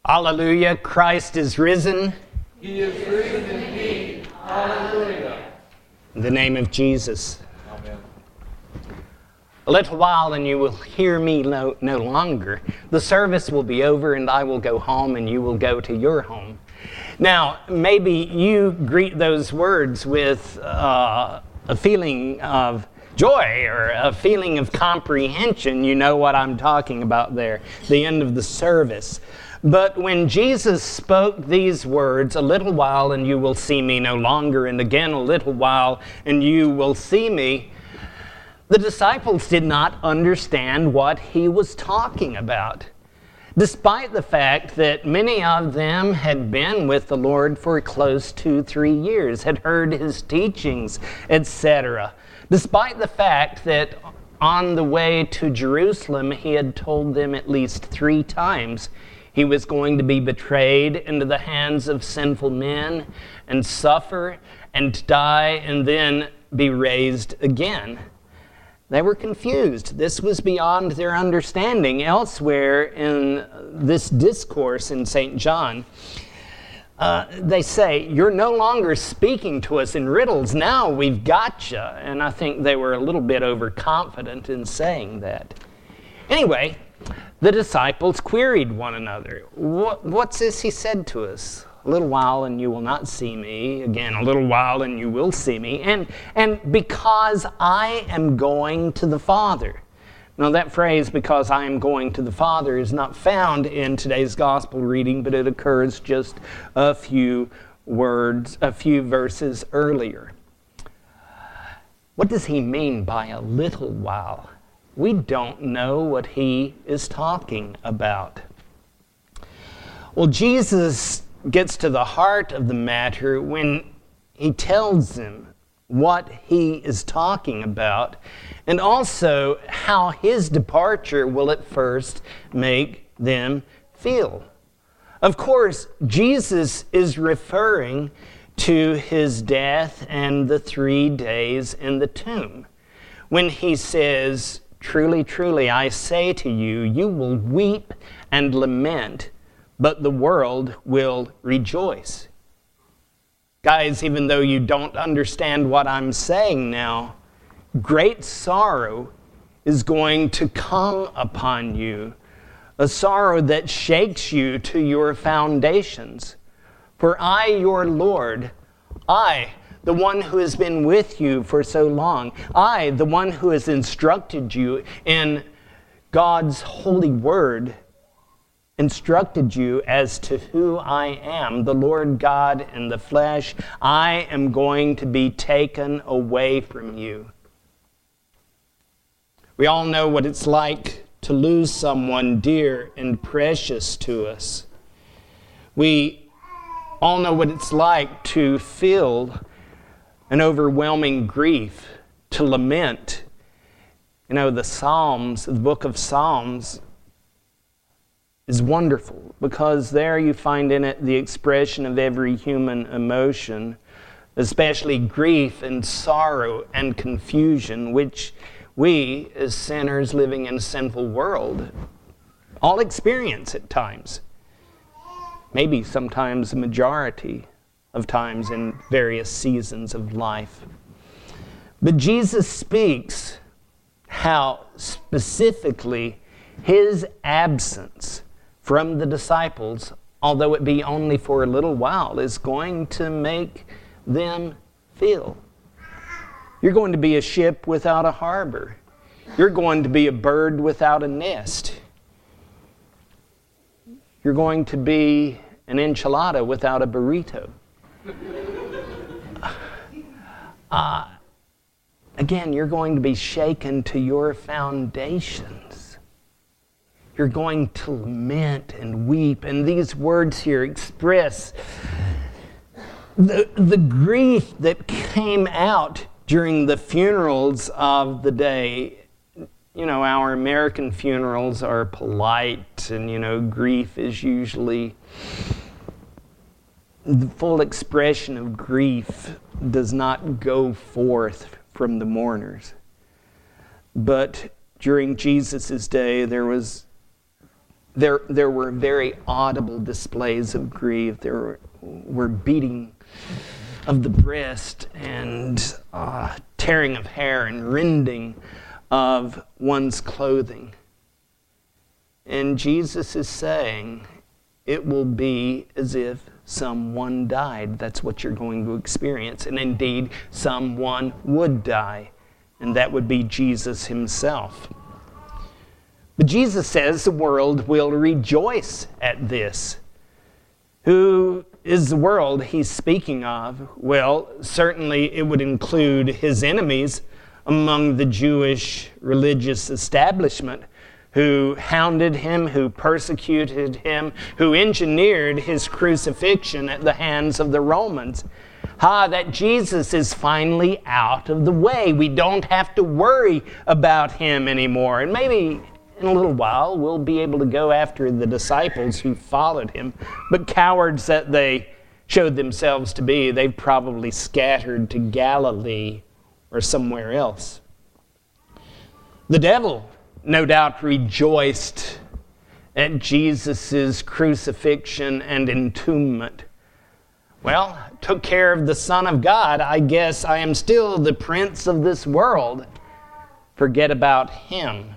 Hallelujah, Christ is risen. He is risen indeed. Hallelujah. In the name of Jesus. Amen. A little while and you will hear me no longer. The service will be over and I will go home and you will go to your home. Now, maybe you greet those words with a feeling of joy or a feeling of comprehension. You know what I'm talking about there, the end of the service. But when Jesus spoke these words, a little while and you will see me no longer, and again a little while and you will see me, the disciples did not understand what he was talking about. Despite the fact that many of them had been with the Lord for close to 3 years, had heard his teachings, etc. Despite the fact that on the way to Jerusalem, he had told them at least 3 times he was going to be betrayed into the hands of sinful men and suffer and die and then be raised again. They were confused. This was beyond their understanding. Elsewhere in this discourse in St. John, they say, "You're no longer speaking to us in riddles. Now we've got you." And I think they were a little bit overconfident in saying that. Anyway, the disciples queried one another. What's this he said to us? A little while and you will not see me. Again, a little while and you will see me. And because I am going to the Father. Now that phrase, because I am going to the Father, is not found in today's gospel reading, but it occurs just a few verses earlier. What does he mean by a little while? We don't know what he is talking about. Well, Jesus gets to the heart of the matter when he tells them what he is talking about and also how his departure will at first make them feel. Of course, Jesus is referring to his death and the 3 days in the tomb when he says, "Truly, truly, I say to you, you will weep and lament, but the world will rejoice." Guys, even though you don't understand what I'm saying now, great sorrow is going to come upon you, a sorrow that shakes you to your foundations. For I, your Lord, I, the one who has been with you for so long, I, the one who has instructed you in God's holy word, instructed you as to who I am, the Lord God in the flesh, I am going to be taken away from you. We all know what it's like to lose someone dear and precious to us. We all know what it's like to feel an overwhelming grief, to lament. You know, the Psalms, the book of Psalms, is wonderful because there you find in it the expression of every human emotion, especially grief and sorrow and confusion, which we, as sinners living in a sinful world, all experience at times. Maybe sometimes a majority of times in various seasons of life. But Jesus speaks how specifically his absence from the disciples, although it be only for a little while, is going to make them feel. You're going to be a ship without a harbor. You're going to be a bird without a nest. You're going to be an enchilada without a burrito. Again, you're going to be shaken to your foundations. You're going to lament and weep. And these words here express the grief that came out during the funerals of the day. You know, our American funerals are polite and, you know, grief is usually, the full expression of grief does not go forth from the mourners. But during Jesus' day, there was there were very audible displays of grief. There were beating of the breast and tearing of hair and rending of one's clothing. And Jesus is saying, it will be as if someone died. That's what you're going to experience. And indeed, someone would die. And that would be Jesus himself. But Jesus says the world will rejoice at this. Who is the world he's speaking of? Well, certainly it would include his enemies among the Jewish religious establishment, who hounded him, who persecuted him, who engineered his crucifixion at the hands of the Romans. That Jesus is finally out of the way. We don't have to worry about him anymore. And maybe in a little while we'll be able to go after the disciples who followed him. But cowards that they showed themselves to be, they've probably scattered to Galilee or somewhere else. The devil no doubt rejoiced at Jesus' crucifixion and entombment. Well, took care of the Son of God. I guess I am still the prince of this world. Forget about him.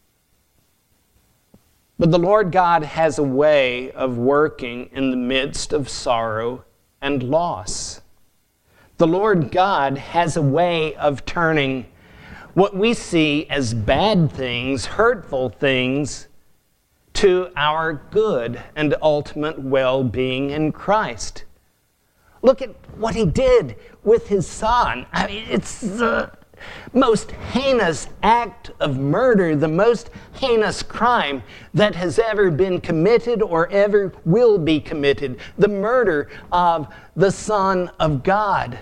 But the Lord God has a way of working in the midst of sorrow and loss. The Lord God has a way of turning what we see as bad things, hurtful things, to our good and ultimate well-being in Christ. Look at what he did with his son. I mean, it's the most heinous act of murder, the most heinous crime that has ever been committed or ever will be committed. The murder of the Son of God.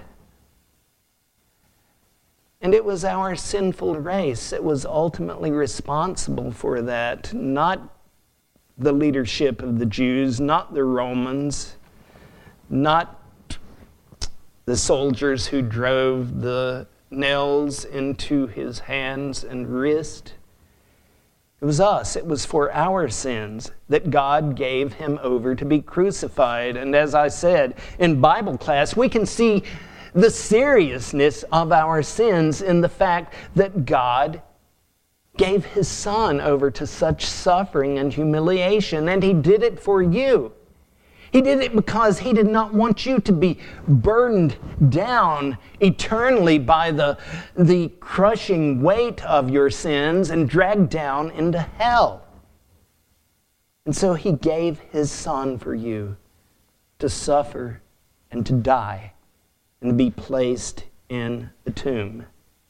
And it was our sinful race that was ultimately responsible for that, not the leadership of the Jews, not the Romans, not the soldiers who drove the nails into his hands and wrist. It was us. It was for our sins that God gave him over to be crucified. And as I said in Bible class, we can see the seriousness of our sins in the fact that God gave his son over to such suffering and humiliation, and he did it for you. He did it because he did not want you to be burdened down eternally by the crushing weight of your sins and dragged down into hell. And so he gave his son for you to suffer and to die and be placed in a tomb.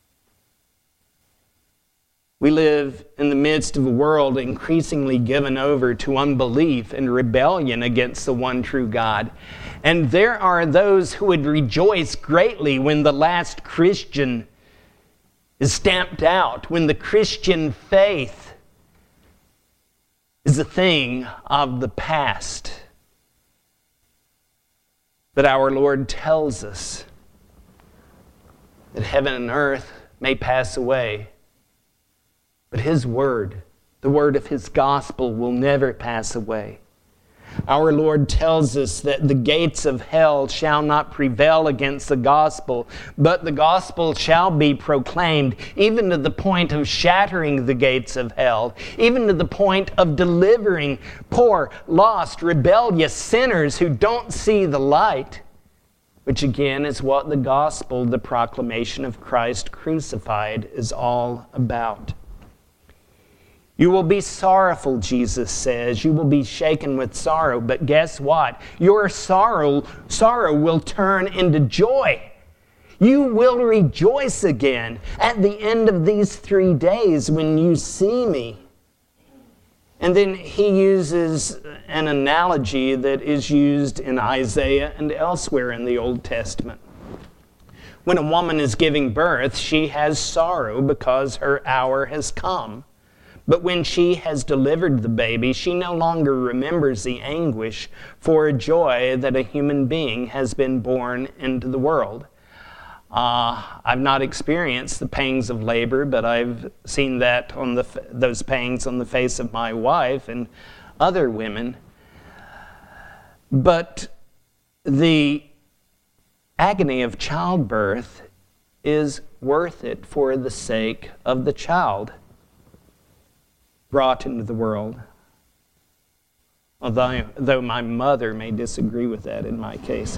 We live in the midst of a world increasingly given over to unbelief and rebellion against the one true God. And there are those who would rejoice greatly when the last Christian is stamped out, when the Christian faith is a thing of the past. But our Lord tells us that heaven and earth may pass away, but his word, the word of his gospel, will never pass away. Our Lord tells us that the gates of hell shall not prevail against the gospel, but the gospel shall be proclaimed, even to the point of shattering the gates of hell, even to the point of delivering poor, lost, rebellious sinners who don't see the light, which again is what the gospel, the proclamation of Christ crucified, is all about. You will be sorrowful, Jesus says. You will be shaken with sorrow. But guess what? Your sorrow will turn into joy. You will rejoice again at the end of these 3 days when you see me. And then he uses an analogy that is used in Isaiah and elsewhere in the Old Testament. When a woman is giving birth, she has sorrow because her hour has come. But when she has delivered the baby, she no longer remembers the anguish for joy that a human being has been born into the world. I've not experienced the pangs of labor, but I've seen that on those pangs on the face of my wife, and other women. But the agony of childbirth is worth it for the sake of the child brought into the world. Although my mother may disagree with that in my case.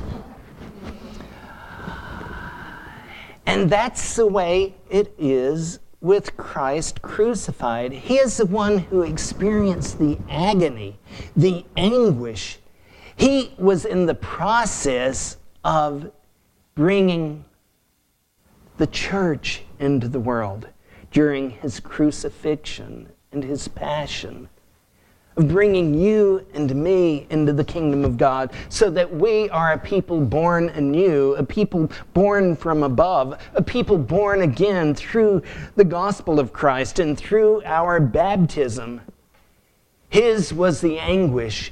And that's the way it is with Christ crucified. He is the one who experienced the agony, the anguish. He was in the process of bringing the church into the world during his crucifixion and his passion, of bringing you and me into the kingdom of God so that we are a people born anew, a people born from above, a people born again through the gospel of Christ and through our baptism. His was the anguish.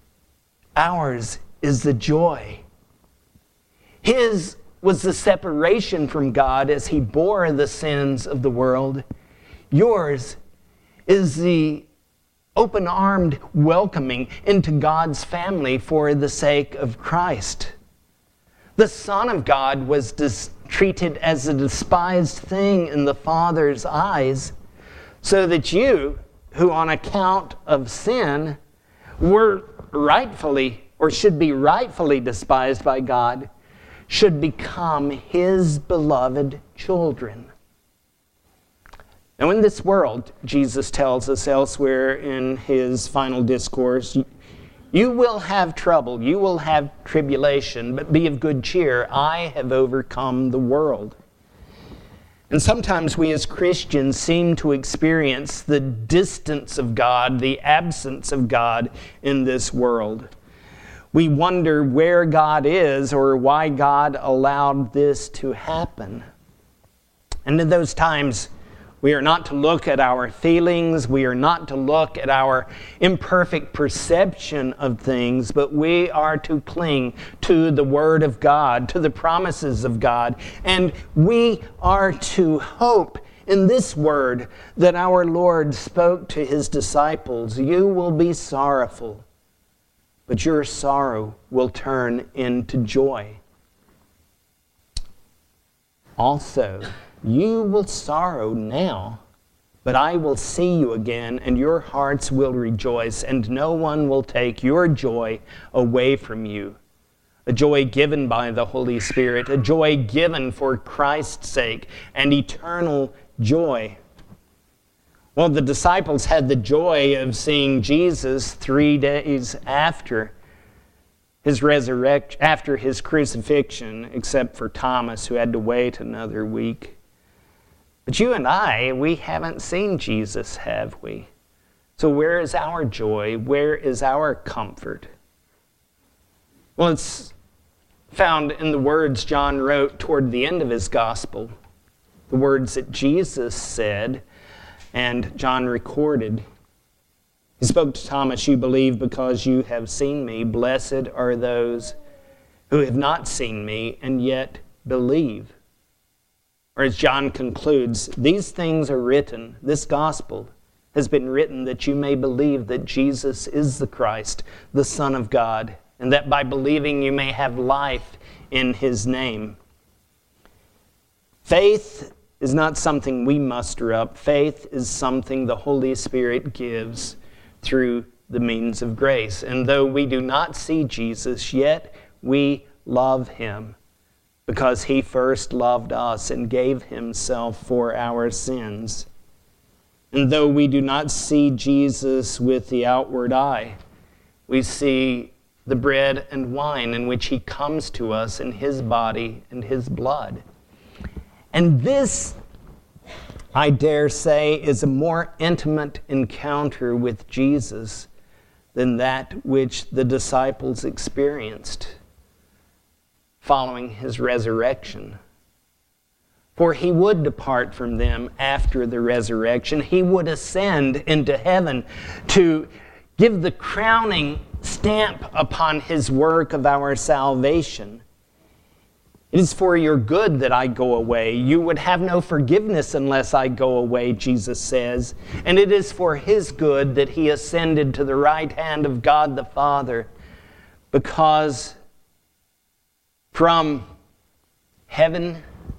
Ours is the joy. His was the separation from God as he bore the sins of the world. Yours is the open-armed welcoming into God's family for the sake of Christ. The Son of God was treated as a despised thing in the Father's eyes, so that you, who on account of sin were rightfully, or should be rightfully despised by God, should become his beloved children. Now in this world, Jesus tells us elsewhere in his final discourse, you will have trouble, you will have tribulation, but be of good cheer. I have overcome the world. And sometimes we as Christians seem to experience the distance of God, the absence of God in this world. We wonder where God is or why God allowed this to happen. And in those times, we are not to look at our feelings, we are not to look at our imperfect perception of things, but we are to cling to the Word of God, to the promises of God, and we are to hope in this word that our Lord spoke to his disciples. You will be sorrowful, but your sorrow will turn into joy. Also, you will sorrow now, but I will see you again, and your hearts will rejoice, and no one will take your joy away from you. A joy given by the Holy Spirit, a joy given for Christ's sake, and eternal joy. Well, the disciples had the joy of seeing Jesus 3 days after his resurrection, after his crucifixion, except for Thomas, who had to wait another week. But you and I, we haven't seen Jesus, have we? So where is our joy? Where is our comfort? Well, it's found in the words John wrote toward the end of his gospel, the words that Jesus said and John recorded. He spoke to Thomas, you believe because you have seen me. Blessed are those who have not seen me and yet believe. Or as John concludes, these things are written, this gospel has been written that you may believe that Jesus is the Christ, the Son of God, and that by believing you may have life in his name. Faith is not something we muster up. Faith is something the Holy Spirit gives through the means of grace. And though we do not see Jesus, yet we love him because he first loved us and gave himself for our sins. And though we do not see Jesus with the outward eye, we see the bread and wine in which he comes to us in his body and his blood. And this, I dare say, is a more intimate encounter with Jesus than that which the disciples experienced following his resurrection. For he would depart from them after the resurrection. He would ascend into heaven to give the crowning stamp upon his work of our salvation. It is for your good that I go away. You would have no forgiveness unless I go away, Jesus says. And it is for his good that he ascended to the right hand of God the Father, because from heaven,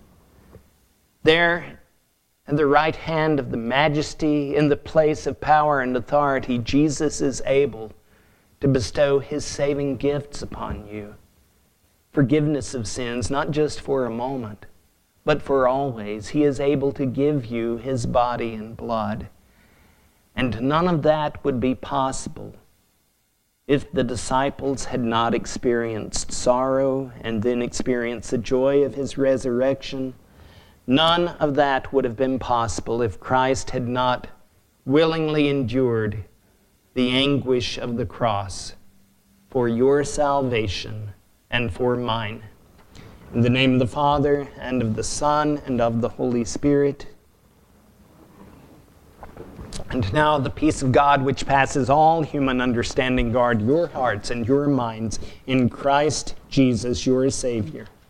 there at the right hand of the Majesty, in the place of power and authority, Jesus is able to bestow his saving gifts upon you. Forgiveness of sins, not just for a moment, but for always. He is able to give you his body and blood. And none of that would be possible if the disciples had not experienced sorrow and then experienced the joy of his resurrection. None of that would have been possible if Christ had not willingly endured the anguish of the cross for your salvation and for mine. In the name of the Father, and of the Son, and of the Holy Spirit. And now the peace of God, which passes all human understanding, guard your hearts and your minds in Christ Jesus, your Savior.